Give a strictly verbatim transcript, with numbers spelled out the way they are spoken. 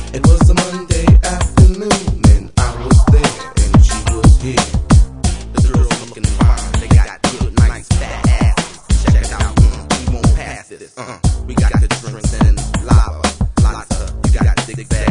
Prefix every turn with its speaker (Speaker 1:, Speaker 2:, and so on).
Speaker 1: It was a Monday afternoon and I was there and she was here. The girls looking fine, they got good, nice, fat asses. Check it out, mm, we won't pass this. Uh, we got the drinks and lava, lots of, you got thick bag.